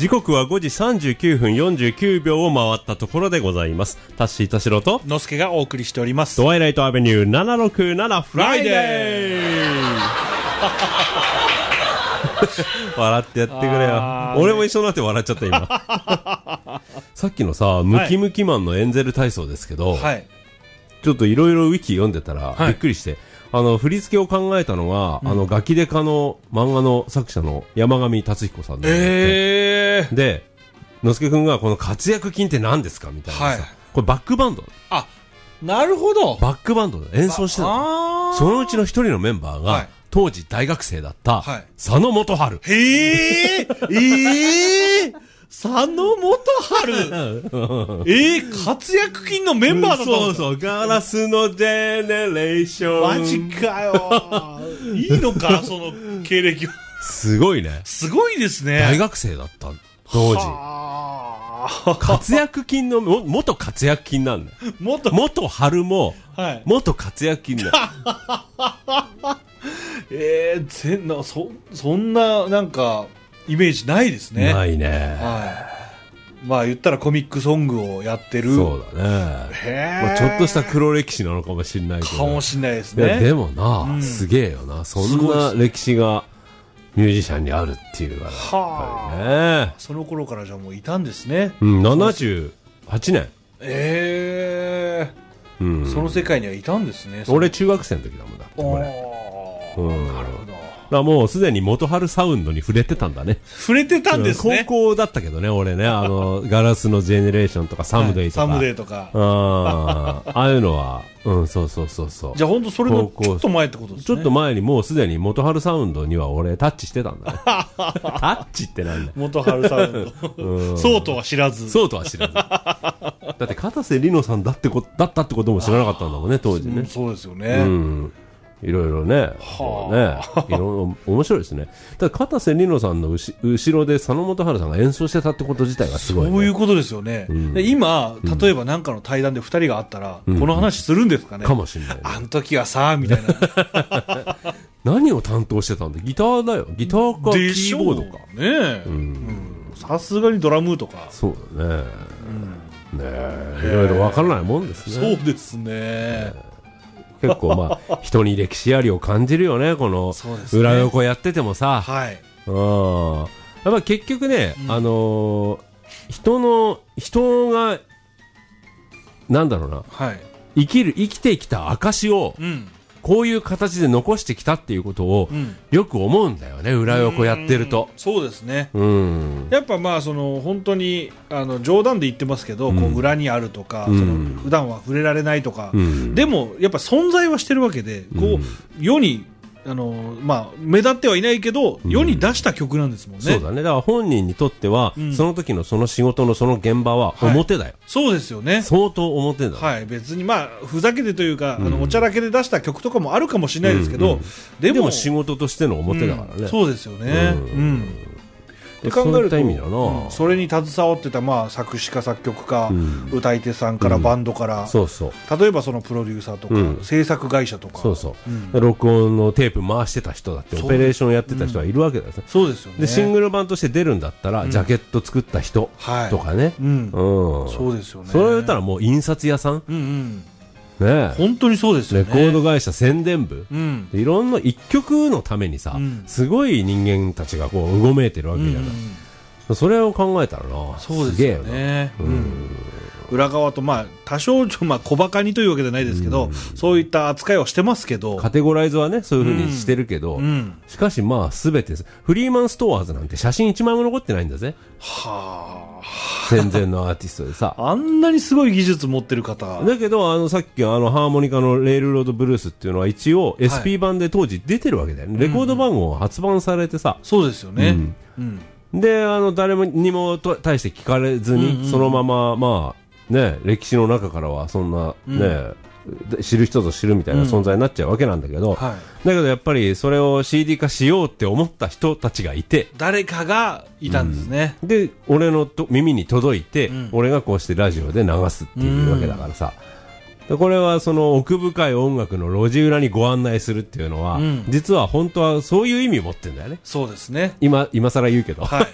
時刻は5時39分49秒を回ったところでございます。タッシー田代とのすけがお送りしております。 ドワイライトアベニュー767フライデー笑ってやってくれよ。俺も一緒になって笑っちゃった今さっきのさムキムキマンのエンゼル体操ですけど、はい、ちょっといろいろウィキ読んでたら、びっくりして振り付けを考えたのが、ガキデカの漫画の作者の山上達彦さんで、で、のすけくんがこの活躍金って何ですかみたいなさ、これバックバンド。 あ、なるほど。 バックバンドで演奏してた。そのうちの一人のメンバーが、当時大学生だった佐野元春。佐野元春活躍金のメンバーだったんだ。そうそう、ガラスのジェネレーション。 マジかよいいのかその経歴は。 すごいね。 すごいですね。 大学生だった当時。活躍金の元活躍金なんだよ。元春も、元活躍金だよそんななんかイメージないですね。 ないね。 まあ言ったらコミックソングをやってる。 そうだね。まあ、ちょっとした黒歴史なのかもしれないけど。 かもしれないですね。 でもな、すげえよな。そんな歴史がミュージシャンにあるっていうからやっぱりね。 その頃からじゃあもういたんですね。 78年。 その世界にはいたんですね。 俺中学生の時だもんだってこれ。 なるほど。 もうすでに元春サウンドに触れてたんだね。 触れてたんですね。 高校だったけどね、俺ね、ガラスのジェネレーションとかサムデイとか。 サムデイとか。 ああいうのは、そうそう。 じゃあ本当それのちょっと前ってことですね。 ちょっと前にもうすでに元春サウンドには俺タッチしてたんだね。タッチってなんだよ。 元春サウンド。そうとは知らず。 そうとは知らず。だって片瀬里乃さんだったってことも知らなかったんだもんね、当時ね。 そうですよね。 いろいろね、いろいろ面白いですね。ただ片瀬里乃さんの後ろで佐野元春さんが演奏してたってこと自体がすごい、ね。 そういうことですよね。で今例えば何かの対談で2人があったら、この話するんですかね。 かもしれない、ね。 あの時はさみたいな。 何を担当してたんだ。ギターだよ。ギターかキーボードか。 ね。さすがにドラムとか。 そうだね。ねえ、いろいろわからないもんですね。 そうですね。 結構まあ人に歴史ありを感じるよね、この裏横やっててもさ。やっぱ結局ね、人がなんだろうな、生きてきた証を、こういう形で残してきたっていうことをよく思うんだよね、裏横やってると。 そうですね。やっぱまあ本当に冗談で言ってますけど、こう裏にあるとか、普段は触れられないとか、でもやっぱ存在はしてるわけで、こう世に目立ってはいないけど、世に出した曲なんですもんね。 そうだね。だから本人にとっては、その時のその仕事のその現場は表だよ。 そうですよね。 相当表だ。 別にふざけてというか、おちゃらけで出した曲とかもあるかもしれないですけど、 でも仕事としての表だからね。 そうですよね。って考えると、それに携わってた作詞家作曲家、歌い手さんからバンドから、例えばそのプロデューサーとか、制作会社とか、 録音のテープ回してた人だってオペレーションやってた人はいるわけだよね。 そうですよね。 でシングル版として出るんだったら、ジャケット作った人とかね。 そうですよね。 それを言ったらもう印刷屋さん。 本当にそうですよね。 レコード会社宣伝部、いろんな一曲のためにさ、すごい人間たちがこううごめいてるわけじゃない。それを考えたらな、すげえよね。 裏側と多少小バカにというわけじゃないですけど、そういった扱いをしてますけど、 カテゴライズはねそういう風にしてるけど、しかし全てフリーマンストアーズなんて写真1枚も残ってないんだぜ。戦前のアーティストでさ、 あんなにすごい技術持ってる方だけど、さっきハーモニカのレールロードブルースっていうのは一応 SP 版で当時出てるわけだよね。レコード番号発売されてさ、 そうですよね。 で誰にも対して聞かれずに、そのまま歴史の中からはそんな知る人ぞ知るみたいな存在になっちゃうわけなんだけど、だけどやっぱりそれを CD 化しようって思った人たちがいて、 誰かがいたんですね。 で俺の耳に届いて、俺がこうしてラジオで流すっていうわけだからさ、 これはその奥深い音楽の路地裏にご案内するっていうのは、実は本当はそういう意味を持ってるんだよね。 そうですね。 今更言うけど。 はい。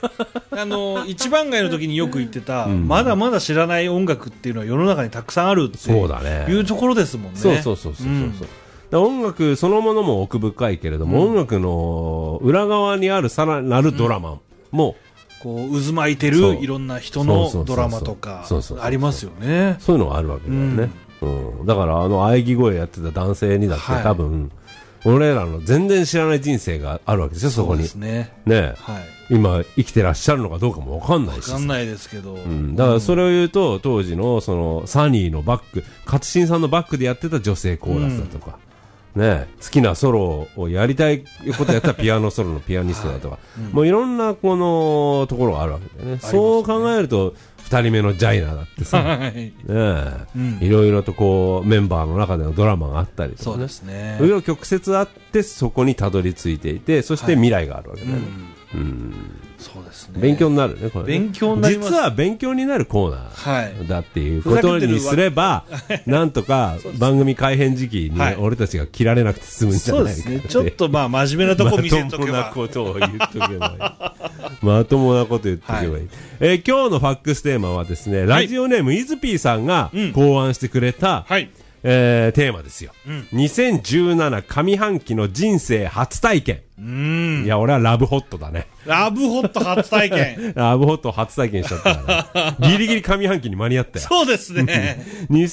一番街の時によく言ってた、まだまだ知らない音楽っていうのは世の中にたくさんあるっていうところですもんね。 そう。音楽そのものも奥深いけれども、音楽の裏側にあるさらなるドラマも、 こう渦巻いてるいろんな人のドラマとかありますよね。 そういうのがあるわけだよね。だから喘ぎ声やってた男性にだって多分、俺らの全然知らない人生があるわけですよ、そこに。そうですね。今生きてらっしゃるのかどうかも分かんないし。 分かんないですけど。 だからそれを言うと、当時のそのサニーのバック、勝新さんのバックでやってた女性コーラスだとか、好きなソロをやりたいことやったらピアノソロのピアニストだとか、もういろんなこのところがあるわけだよね。そう考えると、二人目のジャイナだってさ、いろいろとこうメンバーの中でのドラマがあったりとかね。そうですね。紆余曲折あってそこにたどり着いていて、そして未来があるわけだよね。そうですね。勉強になるね、これ。勉強になります。実は勉強になるコーナーだっていうことにすれば、なんとか番組改編時期に俺たちが切られなくて済むんじゃないかって。そうですね。 ちょっとまあ真面目なとこ見せとけば。 まともなことを言っとけばいい。まともなこと言っとけばいい。今日のファックステーマはですね、ラジオネームイズピーさんが考案してくれた、テーマですよ。2017上半期の人生初体験。いや、俺はラブホットだね。 ラブホット初体験。 ラブホット初体験しちゃったからね。ギリギリ上半期に間に合ったよ。 そうですね。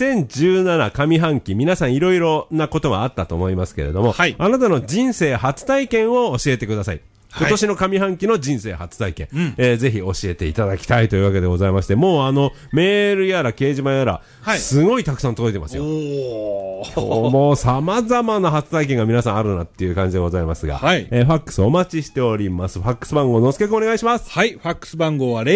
2017上半期、皆さんいろいろなことがあったと思いますけれども、あなたの人生初体験を教えてください。今年の上半期の人生初体験、ぜひ教えていただきたいというわけでございまして、もうメールやら掲示板やら、すごいたくさん届いてますよ。もう様々な初体験が皆さんあるなっていう感じでございますが、ファックスお待ちしております。ファックス番号、のすけくんお願いします。 はい、ファックス番号は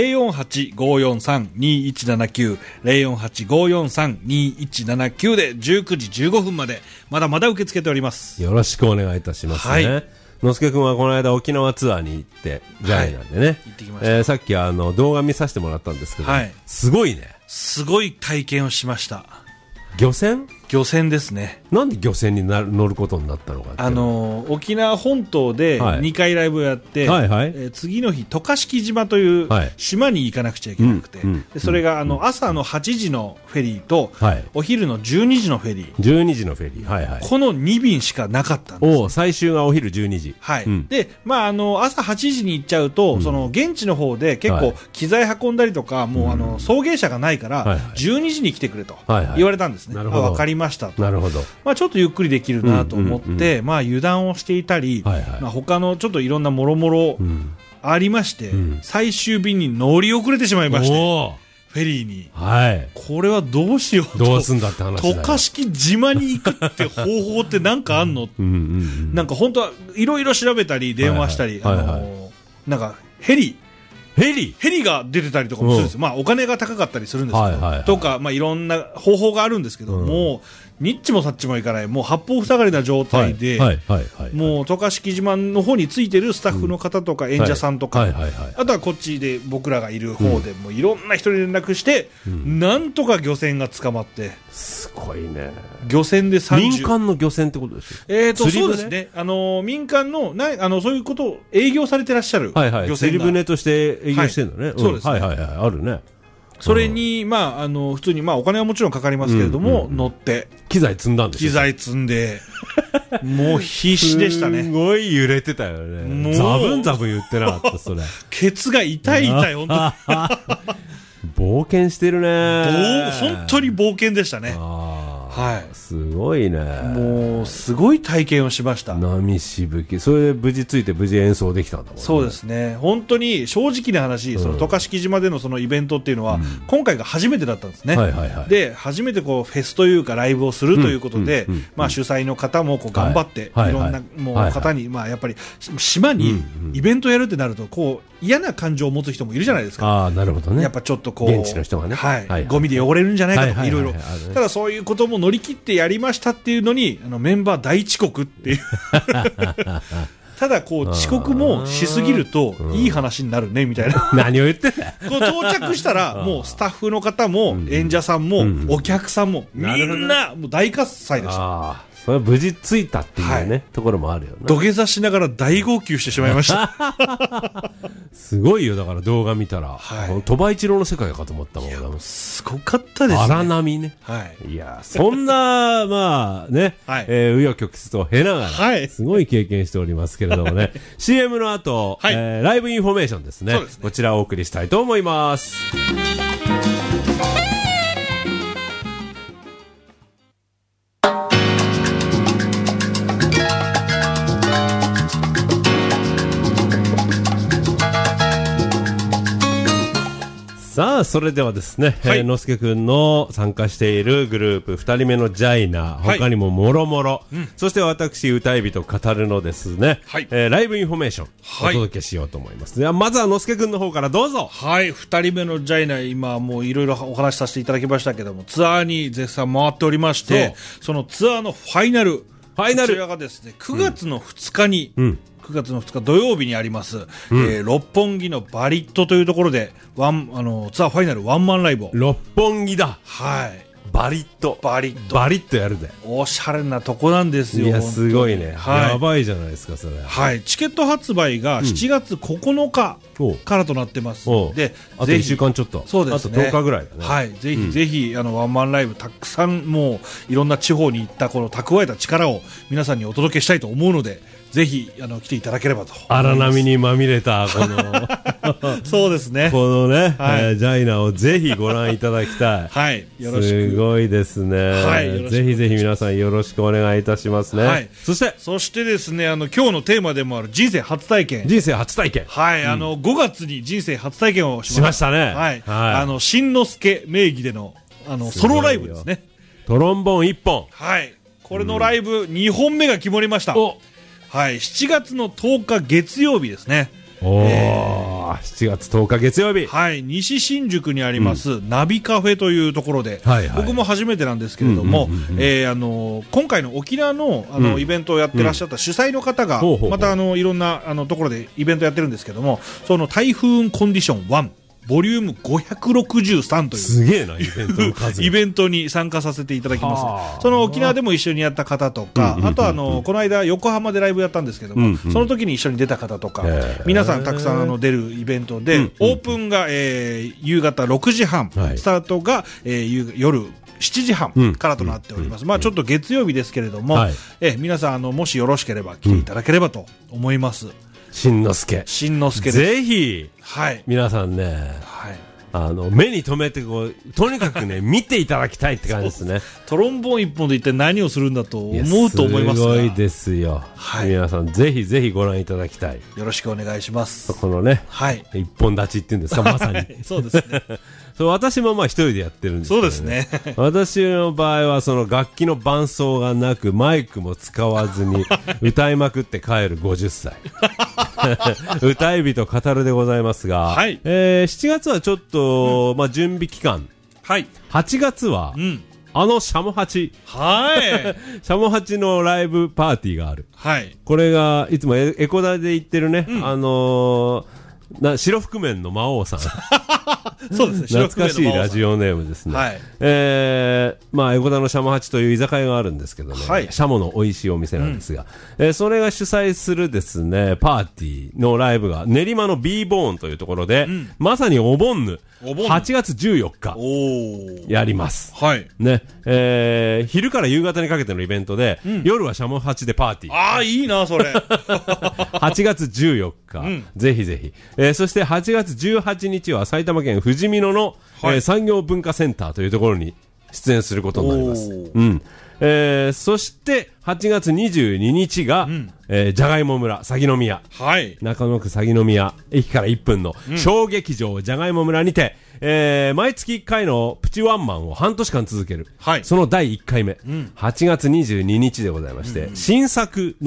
048-543-2179、048-543-2179 で19時15分まで、まだまだ受け付けております。 よろしくお願いいたしますね。のすけくんはこの間沖縄ツアーに行ってジャイなんでね、行ってきました。さっき動画見させてもらったんですけど、すごいね。 すごい体験をしました。 漁船ですね。 なんで漁船に乗ることになったのか。 沖縄本島で2回ライブをやって、次の日渡嘉敷島という島に行かなくちゃいけなくて、でそれが朝の8時のフェリーと、お昼の12時のフェリー、 12時のフェリー、 この2便しかなかったんです。 最終がお昼12時。 で、まあ朝8時に行っちゃうと、その現地の方で結構機材運んだりとか、もう送迎車がないから12時に来てくれと言われたんですね。わかりましたと。 なるほど。 まあちょっとゆっくりできるなと思って、まあ油断をしていたり、まあ他のちょっといろんなもろもろありまして、最終便に乗り遅れてしまいまして、フェリーに。これはどうしようと。 どうすんだって話だよ。 渡嘉敷島に行くって方法ってなんかあんの？なんか本当はいろいろ調べたり電話したり、なんかヘリが出てたりとかもするんですよ。まあお金が高かったりするんですけど、とかまあいろんな方法があるんですけど、もうニッチもサッチもいかない、もう八方塞がりな状態で、もう渡嘉敷島の方についてるスタッフの方とか演者さんとか、あとはこっちで僕らがいる方でもういろんな人に連絡して、なんとか漁船が捕まって。 すごいね。 漁船で30。 民間の漁船ってことですよ。そうですね。民間のそういうことを営業されてらっしゃる漁船が。 釣り船として営業してるんだね。 そうですね。 あるね。 それに、まあ、普通に、まあ、お金はもちろんかかりますけれども、乗って。 機材積んだんですよ。 機材積んで、もう必死でしたね。 すごい揺れてたよね。ザブンザブン言ってなかった、それ。 ケツが痛い、本当に。 冒険してるね。 本当に冒険でしたね。 すごいね。 もうすごい体験をしました。 波しぶき。それで無事ついて無事演奏できたんだもんね。 そうですね。本当に正直な話、その渡嘉敷島でのそのイベントっていうのは、今回が初めてだったんですね。で、初めてこうフェスというかライブをするということで、まあ主催の方もこう頑張って、いろんなもう方に、まあやっぱり島にイベントやるってなると、こう嫌な感情を持つ人もいるじゃないですか。 なるほどね。 やっぱちょっとこう、 現地の人がね。 ゴミで汚れるんじゃないかとかいろいろ。ただそういうことも乗り切ってやりましたっていうのに、メンバー大遅刻っていうただこう遅刻もしすぎるといい話になるねみたいな何を言ってんだよこう到着したらもうスタッフの方も演者さんもお客さんもみんなもう大喝采でした。 それは無事着いたっていうね、ところもあるよね。 土下座しながら大号泣してしまいましたすごいよ。だから動画見たら鳥羽一郎の世界かと思ったもん。 すごかったですね。 荒波ね。いやそんなまあね紆余曲折を経ながらすごい経験しておりますけれどもねCM の後ライブインフォメーションですね。こちらをお送りしたいと思います。さあそれではですね、のすけくんの参加しているグループ2人目のジャイナ、他にももろもろ、そして私歌い人語るのですね、ライブインフォメーションお届けしようと思います。ではまずはのすけくんの方からどうぞ。 2人目のジャイナ、今もういろいろお話しさせていただきましたけども、ツアーに絶賛回っておりまして、そのツアーのファイナルこちらがですね9月の2日に、9月の2日土曜日にあります、六本木のバリットというところでツアーファイナルワンマンライブを。 六本木だ。バリットやるで。 おしゃれなとこなんですよ。 いやすごいね、やばいじゃないですかそれ。 チケット発売が7月9日からとなってますので、 あと1週間ちょっと。そうですね、あと10日ぐらいだね。 ぜひぜひワンマンライブたくさんもういろんな地方に行ったこの蓄えた力を皆さんにお届けしたいと思うので、ぜひ来ていただければと。 荒波にまみれたこのそうですね、 このね、ジャイナをぜひご覧いただきたい。 よろしく。 すごいですね。ぜひぜひ皆さんよろしくお願いいたしますね。そしてですね、今日のテーマでもある人生初体験。5月に人生初体験をしましたね。しんのすけ名義でのソロライブですね。 トロンボーン1本。 これのライブ2本目が決まりました。7月の10日月曜日ですね。 7月10日月曜日、 西新宿にあります、ナビカフェというところで、僕も初めてなんですけれども、今回の沖縄のイベントをやってらっしゃった主催の方がまたいろんなところでイベントやってるんですけども、その台風コンディション1ボリューム563というすげえなイベントの数イベントに参加させていただきます。その沖縄でも一緒にやった方とか、あとこの間横浜でライブやったんですけども、その時に一緒に出た方とか、皆さんたくさん出るイベントで、オープンが夕方6時半、スタートが夜7時半からとなっております。ちょっと月曜日ですけれども、皆さんもしよろしければ来ていただければと思います。 しんのすけです。 ぜひ、皆さんね、目に留めてとにかくね見ていただきたいって感じですね。 トロンボーン一本で一体何をするんだと思うと思いますが、 すごいですよ。皆さんぜひぜひご覧いただきたい。 よろしくお願いします。 このね、一本立ちっていうんですか、まさに。 そうですね。 私も一人でやってるんですけど、 そうですね。 私の場合はその楽器の伴奏がなくマイクも使わずに歌いまくって帰る50歳歌い人語るでございますが、7月はちょっと、準備期間、8月は、シャモハチ、シャモハチのライブパーティーがある。これがいつもエコダで行ってるね、白覆面の魔王さんそうですね、 懐かしいラジオネームですね。エゴダのシャモハチという居酒屋があるんですけどね、シャモの美味しいお店なんですが、それが主催するですねパーティーのライブが練馬の B ボーンというところで、まさにお盆ぬ8月14日やります。昼から夕方にかけてのイベントで、夜はシャモハチでパーティー。 いいなそれ。 8月14日、ぜひぜひ。そして8月18日は埼玉県ふじみ野の、産業文化センターというところに出演することになります。そして8月22日が、じゃがいも村鷺宮、中野区鷺宮駅から1分の小劇場じゃがいも村にて、毎月1回のプチワンマンを半年間続ける、その第1回目、8月22日でございまして、新作の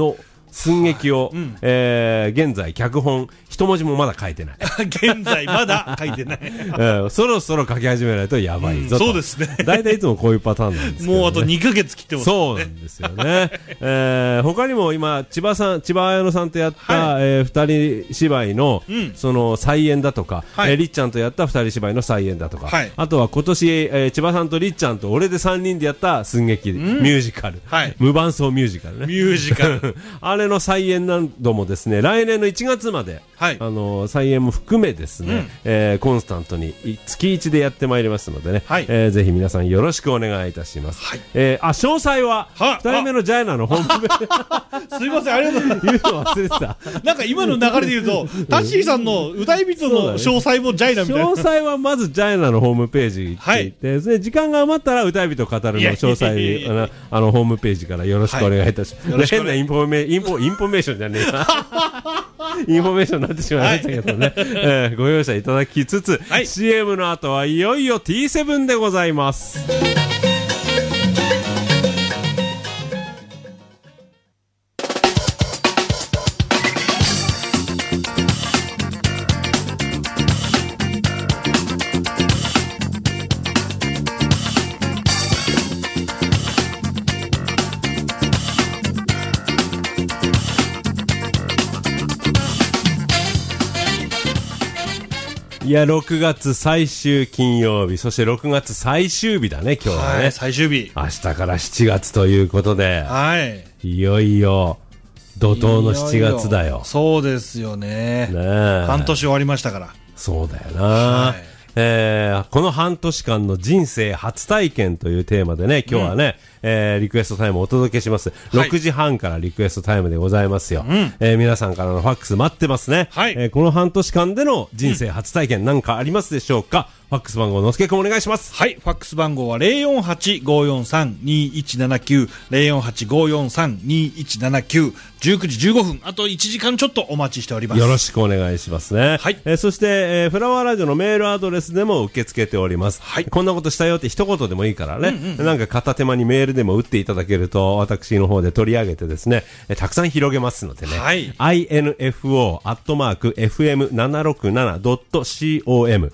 寸劇を、現在脚本一文字もまだ書いてない現在まだ書いてない、 そろそろ書き始めないとやばいぞと、 そうですね。 大体いつもこういうパターンなんですけど、ね、 もうあと2ヶ月切ってますね。 そうなんですよね、他にも今千葉彩乃さんとやった、二人芝居の、その再演だとか、りっちゃんとやった二人芝居の再演だとか、あとは今年、千葉さんとりっちゃんと俺で3人でやった寸劇、ミュージカル、無伴奏ミュージカルね、 ミュージカルあれの再演などもですね、来年の1月まで、再演も含めですね、コンスタントに月1でやってまいりますのでね、ぜひ皆さんよろしくお願いいたします。詳細は2人目のジャイナのホームページすいません、ありがとうございます。 言うの忘れてた。 なんか今の流れで言うとタッシーさんの歌い人の詳細もジャイナみたいな、 詳細はまずジャイナのホームページに行っていて、時間が余ったら歌い人語るの詳細ホームページからよろしくお願いいたします。変なインフォメーションじゃねえなインフォメーションになってしまいましたけどね、ご容赦いただきつつ、CM の後はいよいよ T7 でございます。いや、6月最終金曜日、そして6月最終日だね、今日はね。 最終日。 明日から7月ということで、いよいよ、怒涛の7月だよ。 そうですよね。半年終わりましたから。 そうだよな。この半年間の人生初体験というテーマでね、今日はね、リクエストタイムをお届けします。6時半からリクエストタイムでございますよ。皆さんからのファックス待ってますね。この半年間での人生初体験なんかありますでしょうか。ファックス番号のすけくんお願いします。 ファックス番号は 048-543-2179 048-543-2179 19時15分、あと1時間ちょっとお待ちしております。 よろしくお願いしますね。そして、フラワーラジオのメールアドレスでも受け付けております。こんなことしたよって一言でもいいからね、なんか片手間にメールでも打っていただけると、私の方で取り上げてですね、たくさん広げますのでね、info@fm767.com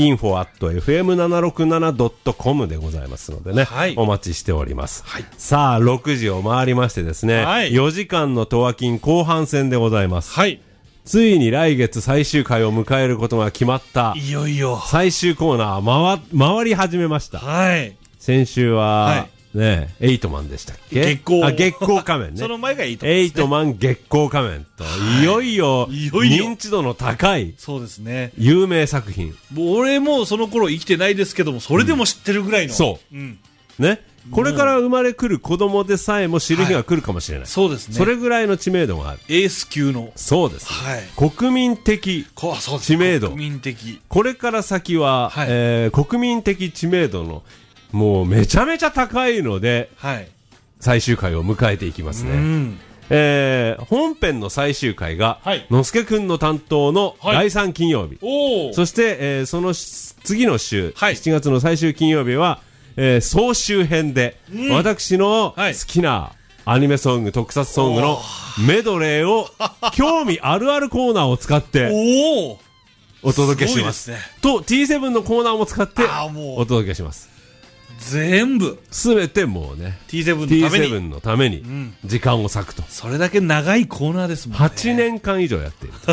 info@fm767.com でございますのでね、お待ちしております。さあ、6時を回りましてですね、4時間のトワキン後半戦でございます。ついに来月最終回を迎えることが決まった、 いよいよ最終コーナー回り始めました。先週は、ね、エイトマンでしたっけ？月光仮面ね。 その前がエイトマンですね。 エイトマン月光仮面と、いよいよ認知度の高い、 そうですね、 有名作品。 俺もその頃生きてないですけども、それでも知ってるぐらいの。 そうね、これから生まれくる子供でさえも知る日が来るかもしれない。 そうですね。 それぐらいの知名度がある。 エース級の。 そうです。国民的知名度。 国民的。 これから先は、国民的知名度のもうめちゃめちゃ高いので、最終回を迎えていきますね。本編の最終回が、のすけくんの担当の第3金曜日。そして、その次の週、7月の最終金曜日は、総集編で、私の好きなアニメソング、特撮ソングのメドレーを、興味あるあるコーナーを使って、お届けします。と、T7 のコーナーも使って、お届けします。 全部すべてもうね T7 のために時間を割くと、 それだけ長いコーナーですもんね。 8年間以上やっている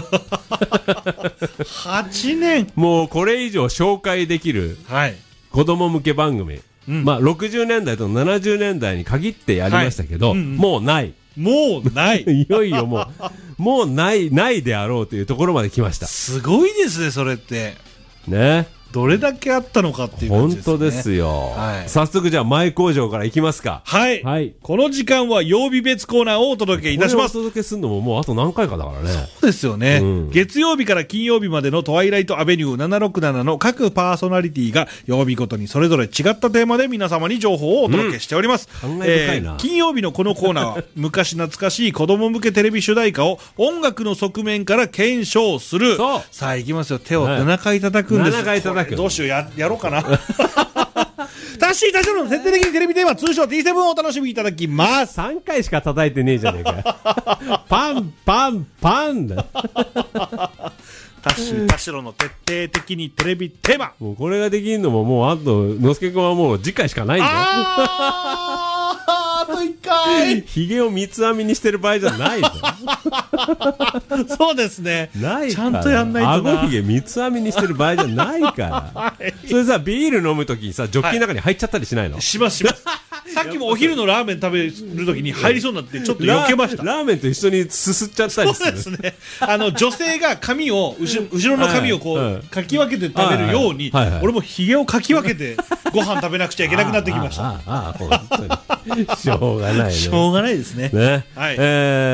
8年もうこれ以上紹介できる子供向け番組、まあ60年代と70年代に限ってやりましたけど、もうないいよいよもうないであろうというところまで来ました。 すごいですね、それってね。 どれだけあったのかっていう感じですね。 本当ですよ。早速じゃあ前工場からいきますか。 この時間は曜日別コーナーをお届けいたします。 これをお届けするのももうあと何回かだからね。 そうですよね。月曜日から金曜日までのトワイライトアベニュー767の各パーソナリティが曜日ごとにそれぞれ違ったテーマで皆様に情報をお届けしております。金曜日のこのコーナーは昔懐かしい子供向けテレビ主題歌を音楽の側面から検証する。さあ行きますよ。手を7回叩くんです。 7回叩く。 どうしよう、やろうかなタッシー田代の徹底的にテレビテーマ、通称 T7 をお楽しみいただきます。 3回しか叩いてねえじゃねえかよ。パン、パン、パンだ。 タッシー田代の徹底的にテレビテーマ。 もうこれができるのももうあと、のすけくんはもう次回しかないんだよ。 あと1回。 ヒゲを三つ編みにしてる場合じゃないぞ。 そうですね。 ないから。 ちゃんとやんないとな。 顎ヒゲ三つ編みにしてる場合じゃないから。はい、それさ、ビール飲むときにさ、ジョッキの中に入っちゃったりしないの？ はい、します。さっきもお昼のラーメン食べるときに入りそうになってちょっと避けました。 ラーメンと一緒にすすっちゃったりする。 そうですね。女性が髪を、後ろの髪をこう、かき分けて食べるように、俺もヒゲをかき分けてご飯食べなくちゃいけなくなってきました。 本当に。しょうがないね。 しょうがないですね。 ね。はい。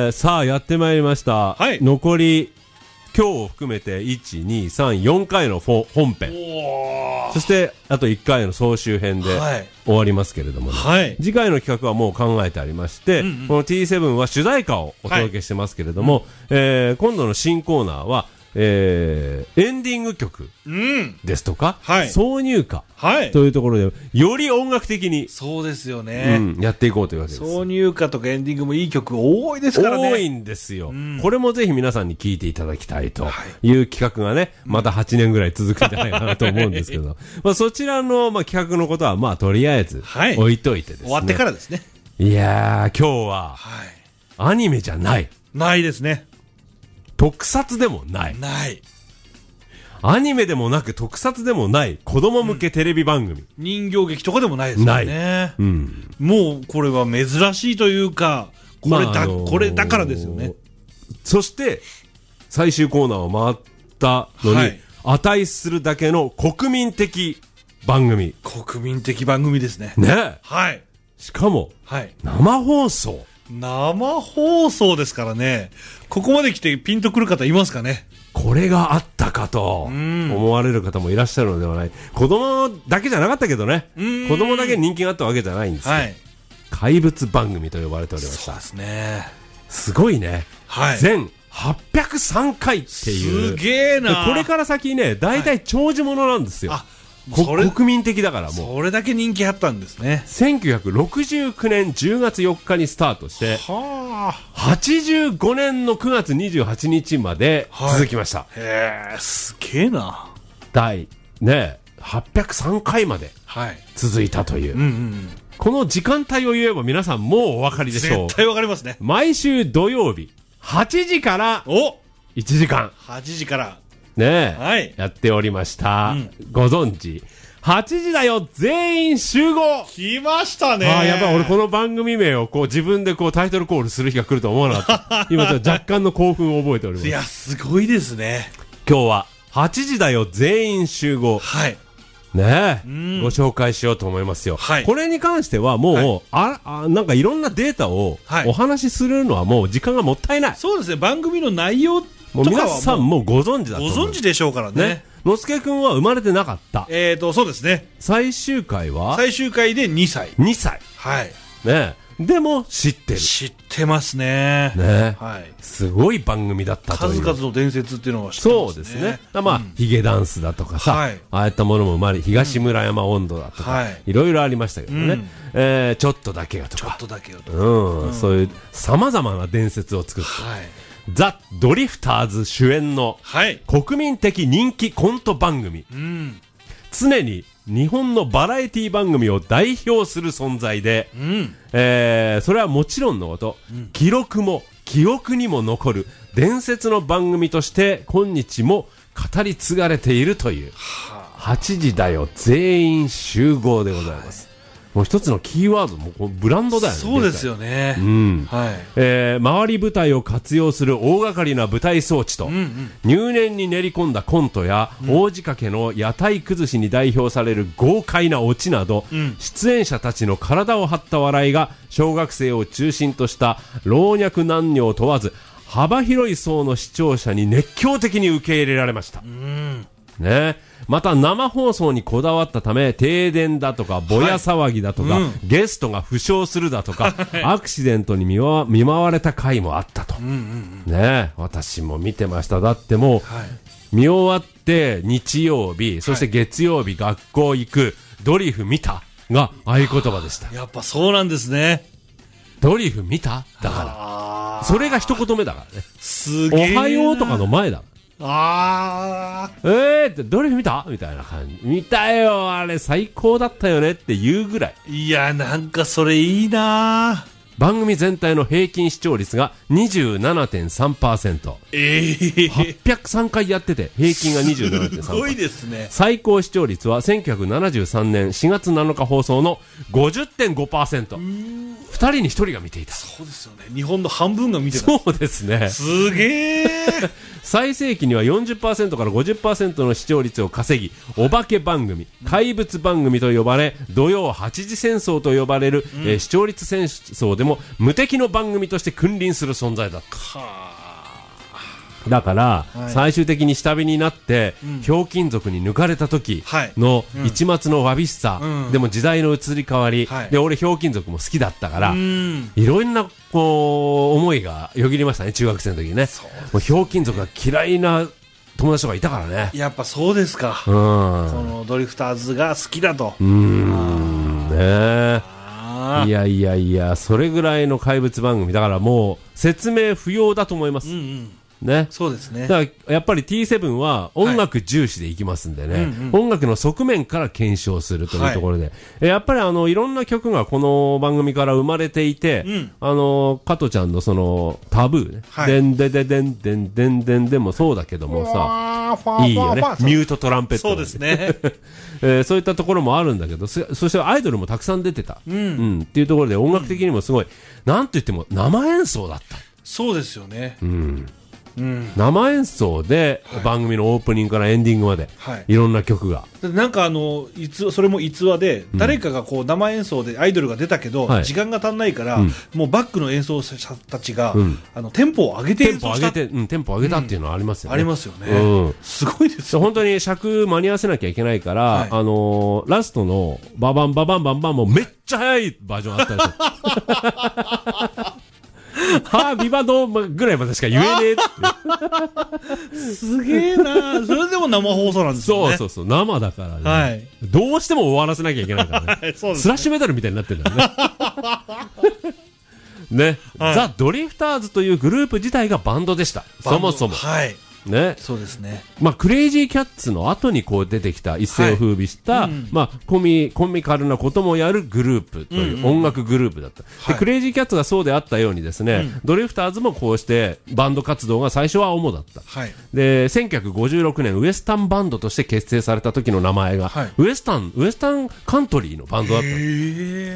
さあ、やってまいりました。はい。残り、今日を含めて、1、2、3、4回の本編。そして、あと1回の総集編で終わりますけれども、ね、はい、次回の企画はもう考えてありまして、この T7 は主題歌をお届けしてますけれども、今度の新コーナーは、エンディング曲ですとか、挿入歌というところで、より音楽的に、 そうですよね、 やっていこうというわけです。 挿入歌とかエンディングもいい曲多いですからね。 多いんですよ。これもぜひ皆さんに聴いていただきたいという企画がね、また8年ぐらい続くんじゃないかなと思うんですけど、まあそちらの企画のことはまあとりあえず置いといてですね。 終わってからですね。 いやー、今日は、アニメじゃない。 ないですね。 特撮でもない。 ない。 アニメでもなく特撮でもない子供向けテレビ番組。 人形劇とかでもないですよね。ない。もうこれは珍しいというか、これだからですよね。 そして、最終コーナーを回ったのに、値するだけの国民的番組。 国民的番組ですね。 ね。 はい。 しかも、生放送。 生放送ですからね。ここまで来てピンとくる方いますかね。 これがあったかと思われる方もいらっしゃるのではない。子供だけじゃなかったけどね。子供だけ人気があったわけじゃないんですよ。怪物番組と呼ばれておりました。 そうですね。 すごいね。全803回っていう。 すげえな。 これから先ね、大体長寿ものなんですよ。国民的だからもう。 それだけ人気あったんですね。 1969年10月4日にスタートして、85年の9月28日まで続きました。 へー、すげえな。 第ね、803回まで続いたという。この時間帯を言えば皆さんもうお分かりでしょう。 絶対分かりますね。 毎週土曜日、8時から1時間。 8時から。 ねえ、やっておりました。ご存知、8時だよ全員集合。 来ましたね。 やばい、俺この番組名をこう自分でこうタイトルコールする日が来ると思わなかった。今若干の興奮を覚えております。 いや、すごいですね。 今日は8時だよ全員集合。ねえ、ご紹介しようと思いますよ。これに関してはもう、なんかいろんなデータをお話しするのはもう時間がもったいない。 そうですね、番組の内容もう皆さんもご存知だと思う。 ご存知でしょうからね。 のすけくんは生まれてなかった。 そうですね。 最終回は最終回で2歳。 2歳。 はい。 ねでも知ってる。 知ってますね。 ね、はい。すごい番組だったという。 数々の伝説っていうのは知ってますね。 そうですね。まあ、ヒゲダンスだとかさ、ああいったものも生まれ、東村山温度だとか、いろいろありましたけどね。ちょっとだけよとか。 ちょっとだけよとか。 そういう様々な伝説を作って。ザ・ドリフターズ主演の国民的人気コント番組。常に日本のバラエティ番組を代表する存在で、それはもちろんのこと、記録も記憶にも残る伝説の番組として今日も語り継がれているという8時だよ全員集合でございます。もう一つのキーワードもブランドだよね。 そうですよね。 周り舞台を活用する大掛かりな舞台装置と、入念に練り込んだコントや、大仕掛けの屋台崩しに代表される豪快なオチなど、出演者たちの体を張った笑いが小学生を中心とした老若男女を問わず幅広い層の視聴者に熱狂的に受け入れられました。また生放送にこだわったため停電だとかぼや騒ぎだとか、ゲストが負傷するだとかアクシデントに見舞われた回もあったと。私も見てました。だってもう、見終わって日曜日、そして月曜日学校行く、ドリフ見た、 が合言葉でした。 やっぱそうなんですね。 ドリフ見ただから。それが一言目だからね。 すげえ。 おはようとかの前だ。ってドリフ見たみたいな感じ。見たよ、あれ最高だったよねっていうぐらい。 いや、なんかそれいいな。 番組全体の平均視聴率が 27.3%。803回やってて平均が 27.3%。 すごいですね。 最高視聴率は1973年4月7日放送の 50.5%。2人に1人が見ていた。 そうですよね。日本の半分が見てた。 そうですね。 すげえ。 最盛期には 40% から 50% の視聴率を稼ぎ、お化け番組、怪物番組と呼ばれ、土曜8時戦争と呼ばれる、視聴率戦争でも無敵の番組として君臨する存在だった。だから、最終的に下火になって、ひょうきん族に抜かれた時の一末のわびしさ、でも時代の移り変わり、で俺ひょうきん族も好きだったから、いろんなこう思いがよぎりましたね、中学生の時にね。もうひょうきん族が嫌いな友達とかいたからね。 やっぱそうですか。このドリフターズが好きだと。 ねえ。いやいやいや、それぐらいの怪物番組だからもう説明不要だと思います。ね、 そうですね。 だからやっぱり T7 は音楽重視でいきますんでね、音楽の側面から検証するというところで、やっぱりいろんな曲がこの番組から生まれていて、加トちゃんのそのタブーね、でんでででんでんでんでんでもそうだけどもさ、いいよね、ミュートトランペット。 そうですね。 そういったところもあるんだけど、そしてアイドルもたくさん出てた、っていうところで音楽的にもすごい、なんと言っても生演奏だった。 そうですよね。 生演奏で番組のオープニングからエンディングまでいろんな曲が、 なんかそれも逸話で、誰かがこう生演奏でアイドルが出たけど、時間が足んないから、もうバックの演奏者たちが、テンポを上げて演奏した。テンポを上げたっていうのはありますよね。 ありますよね。すごいですよ。 本当に尺間に合わせなきゃいけないから、ラストのババンババンバンバンもめっちゃ速いバージョンあったんですよ。ビバドーぐらいまでしか言えねえって。 すげえな。それでも生放送なんですよね。 そう、生だからね。どうしても終わらせなきゃいけないからね。スラッシュメタルみたいになってるんだよね。ね、ザ・ドリフターズというグループ自体がバンドでした。そもそも。ね、 そうですね。 クレイジーキャッツの後にこう出てきた一世を風靡した、コミカルなこともやるグループという音楽グループだった。でクレイジーキャッツがそうであったようにですね、ドリフターズもこうしてバンド活動が最初は主だった。で、1956年ウエスタンバンドとして結成された時の名前が、ウエスタンカントリーのバンドだった。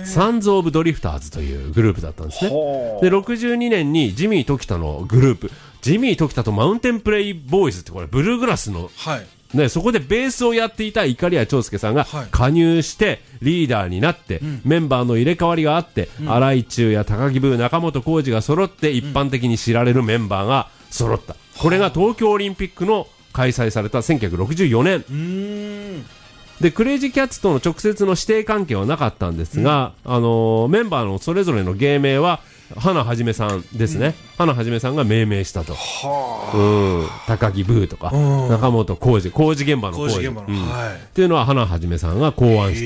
サンズ・オブ・ドリフターズというグループだったんですね。で、62年にジミー・トキタのグループ、ジミー・トキタとマウンテンプレイボーイズってこれブルーグラスの、ね、そこでベースをやっていた碇谷長介さんが加入してリーダーになって、メンバーの入れ替わりがあって、荒井中や高木ブー、中本浩二が揃って一般的に知られるメンバーが揃った。これが東京オリンピックの開催された1964年。でクレイジーキャッツとの直接の師弟関係はなかったんですが、メンバーのそれぞれの芸名は花はじめさんですね。花はじめさんが命名したと。高木ブーとか、中本浩二、工事現場の工事。っていうのは花はじめさんが考案した。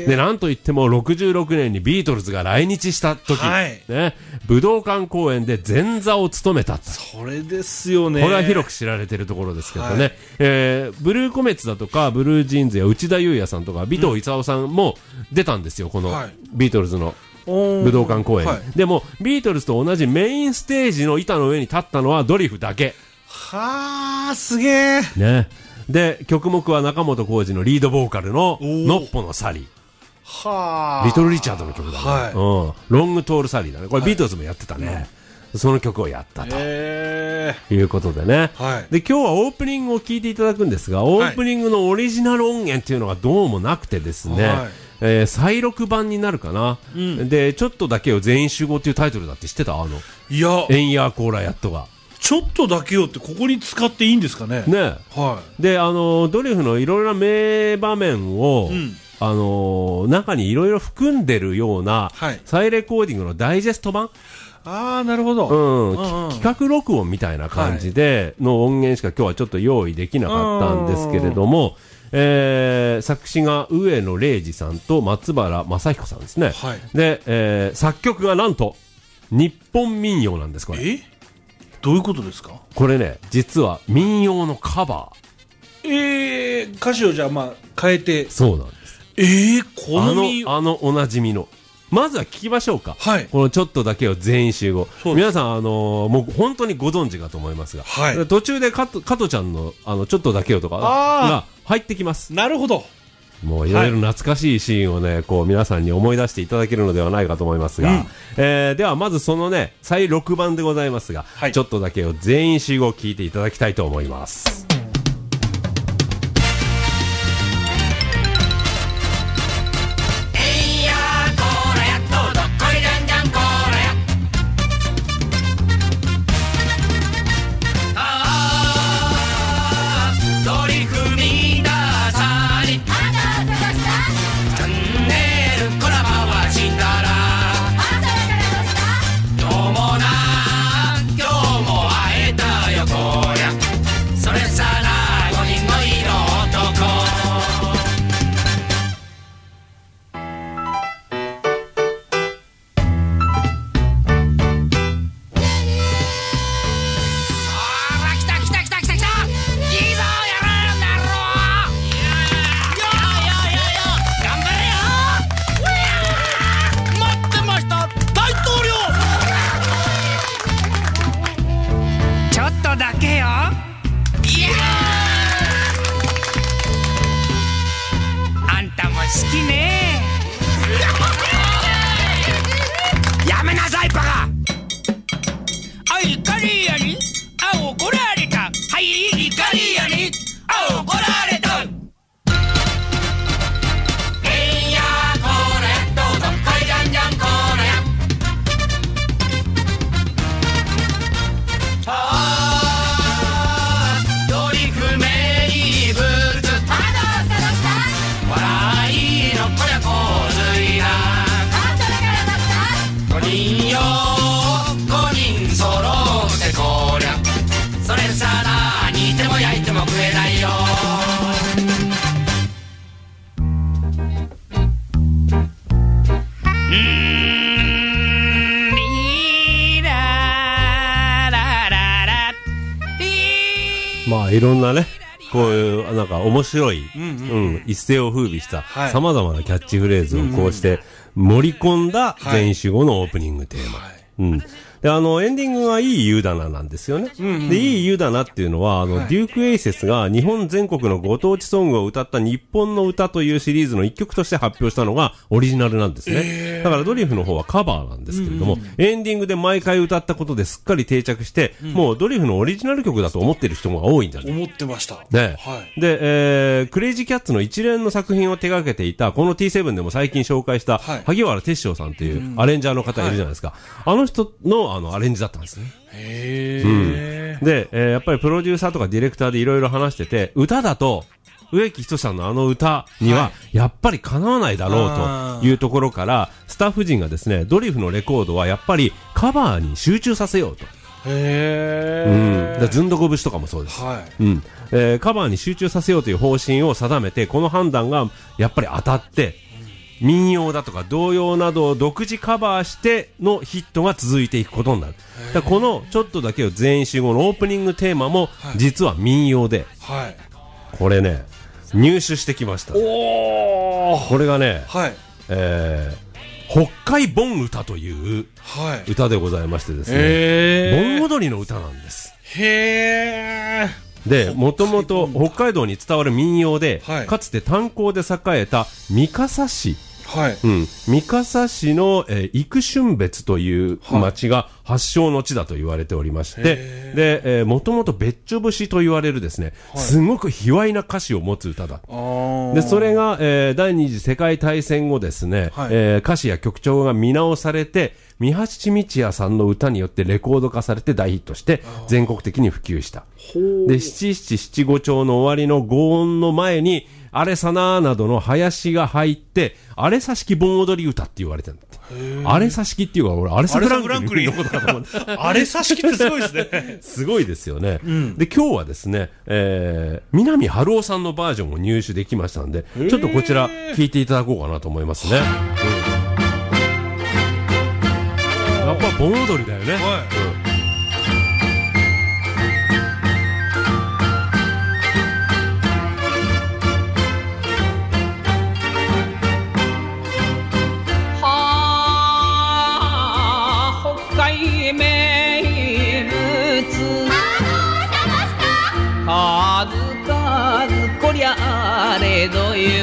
で、なんといっても66年にビートルズが来日した時、ね、武道館公演で前座を務めた。 それですよね。 これは広く知られているところですけどね。ブルーコメッツだとか、ブルージーンズや内田裕也さんとか、尾藤勲さんも出たんですよ、このビートルズの。武道館公演、でもビートルズと同じメインステージの板の上に立ったのはドリフだけ。 すげえ、 ね、で曲目は中本浩二のリードボーカルののっぽのサリー、リトルリチャードの曲だね、ロングトールサリーだね。これビートルズもやってたね、その曲をやったということでね、で今日はオープニングを聴いていただくんですが、オープニングのオリジナル音源っていうのがどうもなくてですね、再録版になるかな、でちょっとだけよ全員集合っていうタイトルだって知ってた？ いや、 エンヤーコーラヤットがちょっとだけよってここに使っていいんですかね。 ね、でドリフのいろいろな名場面を、中にいろいろ含んでるような、再レコーディングのダイジェスト版、 なるほど、 企画録音みたいな感じでの音源しか今日はちょっと用意できなかったんですけれども、 作詞が上野礼二さんと松原正彦さんですね。はい、で、作曲がなんと日本民謡なんです。これどういうことですか？ これね、実は民謡のカバー。歌詞をじゃあまあ変えて。 そうなんです。 この民謡おなじみの。まずは聞きましょうか。 はい。 このちょっとだけを全員集合。皆さん、もう本当にご存知かと思いますが。はい。途中で加トちゃんの、ちょっとだけよとかが入ってきます。 なるほど。 もういろいろ懐かしいシーンをね、こう皆さんに思い出していただけるのではないかと思いますが。ではまずそのね、再6番でございますが、ちょっとだけを全員集合聞いていただきたいと思います。まあいろんなね、こういうなんか面白い、一世を風靡した様々なキャッチフレーズをこうして盛り込んだ全員集合のオープニングテーマ。で、エンディングがいい湯棚なんですよね。で、いい湯棚っていうのは、デューク・エイセスが日本全国のご当地ソングを歌った日本の歌というシリーズの一曲として発表したのがオリジナルなんですね。だからドリフの方はカバーなんですけれども、エンディングで毎回歌ったことですっかり定着して、もうドリフのオリジナル曲だと思ってる人が多いんじゃない？ 思ってました。 ね。で、クレイジーキャッツの一連の作品を手掛けていた、この T7 でも最近紹介した、萩原哲章さんというアレンジャーの方いるじゃないですか。あの人のアレンジだったんですね。で、やっぱりプロデューサーとかディレクターでいろいろ話してて、歌だと植木仁さんのあの歌にはやっぱりかなわないだろうというところから、スタッフ陣がですね、ドリフのレコードはやっぱりカバーに集中させようと。ずんどこ節とかもそうです。カバーに集中させようという方針を定めて、この判断がやっぱり当たって、民謡だとか童謡などを独自カバーしてのヒットが続いていくことになる。だこのちょっとだけを全員集合のオープニングテーマも実は民謡で、これね入手してきました。これがね、北海盆歌という歌でございましてですね、盆踊りの歌なんです。で、もともと北海道に伝わる民謡で、かつて炭鉱で栄えた三笠市、三笠市の、生春別という町が発祥の地だと言われておりまして、で、もともと別所節と言われるですね、すごく卑猥な歌詞を持つ歌だ。で、それが、第二次世界大戦後ですね、歌詞や曲調が見直されて、三橋道也さんの歌によってレコード化されて大ヒットして全国的に普及した。で、七七七五調の終わりの5音の前に、あれさなーなどの林が入って、あれさしき盆踊り歌って言われてるんだって。 アレサ式っていうか、俺、アレサフランクリンのことかと思って。 アレサ式ってすごいですね。 すごいですよね。で、今日はですね、南春夫さんのバージョンも入手できましたんで、ちょっとこちら聞いていただこうかなと思いますね。やっぱ盆踊りだよね。 あれどよ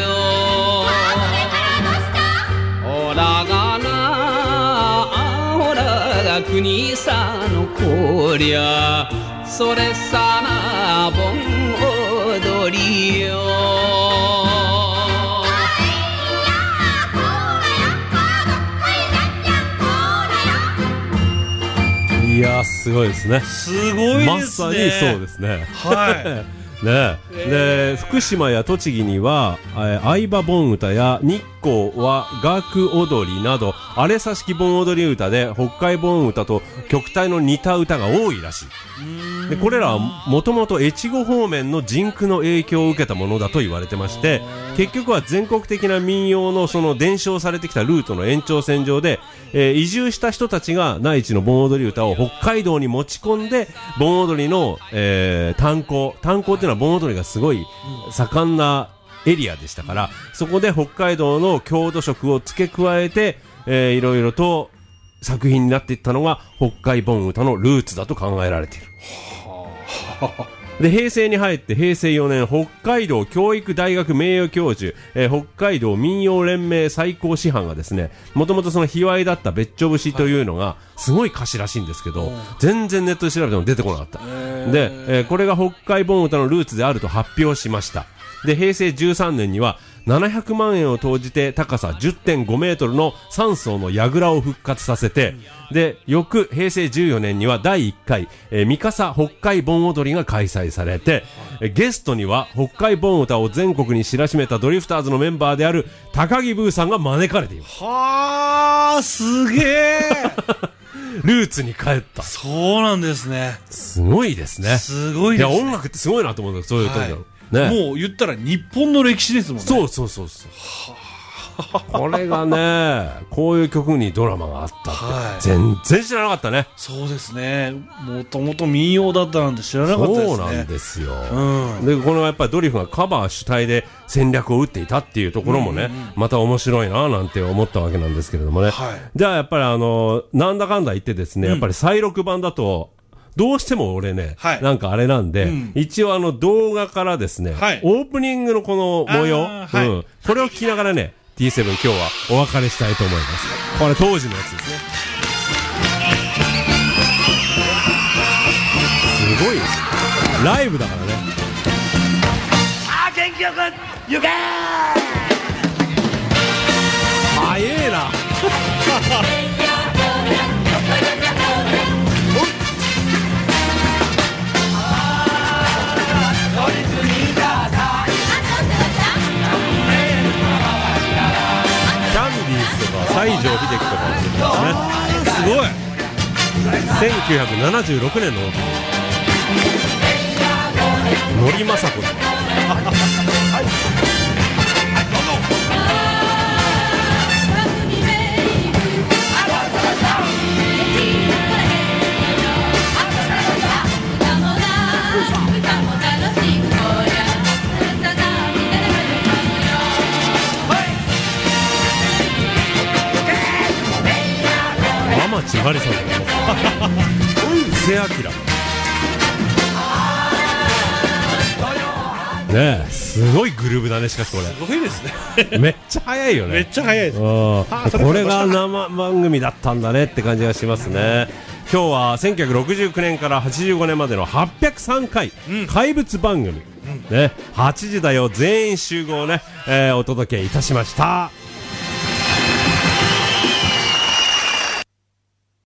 おらがなおらが国さのこりゃそれさな盆踊りよいやすごいですね。 すごいですね。 まさにそうですね。 はいねで福島や栃木には相場盆歌や日光は楽踊りなどアレサ式盆踊り歌で北海盆歌と極体の似た歌が多いらしい。でこれらはもともと越後方面の人口の影響を受けたものだと言われてまして、結局は全国的な民謡のその伝承されてきたルートの延長線上で、移住した人たちが内地の盆踊り歌を北海道に持ち込んで盆踊りの、炭鉱っていうのは盆踊りがすごい盛んなエリアでしたから、そこで北海道の郷土色を付け加えて、いろいろと作品になっていったのが北海盆歌のルーツだと考えられている。で平成に入って平成4年北海道教育大学名誉教授、北海道民謡連盟最高師範がですね、もともとその卑猥だった別所節というのがすごい歌詞らしいんですけど、全然ネットで調べても出てこなかった。で、これが北海盆歌のルーツであると発表しました。で平成13年には700万円を投じて高さ 10.5 メートルの3層の櫓を復活させて、で翌平成14年には第1回三笠北海盆踊りが開催されて、ゲストには北海盆歌を全国に知らしめたドリフターズのメンバーである高木ブーさんが招かれています。 はあすげえルーツに帰った。 そうなんですね。 すごいですね。 すごいですね。 いや音楽ってすごいなと思うんだけど、そういうところ、 ね、もう言ったら日本の歴史ですもんね。 そうそうそうそう。これがね、こういう曲にドラマがあったって、はい、全然知らなかったね。 そうですね。もともと民謡だったなんて知らなかったですね。 そうなんですよ。でこのやっぱりドリフがカバー主体で戦略を打っていたっていうところもね、また面白いななんて思ったわけなんですけれどもね。はい、じゃあやっぱりなんだかんだ言ってですね、やっぱり再録版だとどうしても俺ね、はい、なんかあれなんで、一応動画からですね、はい、オープニングのこの模様、これを聞きながらね、T7 今日はお別れしたいと思います。これ当時のやつですね。すごいですライブだからね。 元気よく行け早えな西城秀樹とかですね。 すごい。 1976年の森昌子さん千春さんとか布施明ねえ、すごいグルーブだね。しかしこれすごいですねめっちゃ早いよね。 めっちゃ早いです。 これが生番組だったんだねって感じがしますね。今日は1969年から85年までの803回、怪物番組、ね、8時だよ全員集合ね、お届けいたしました。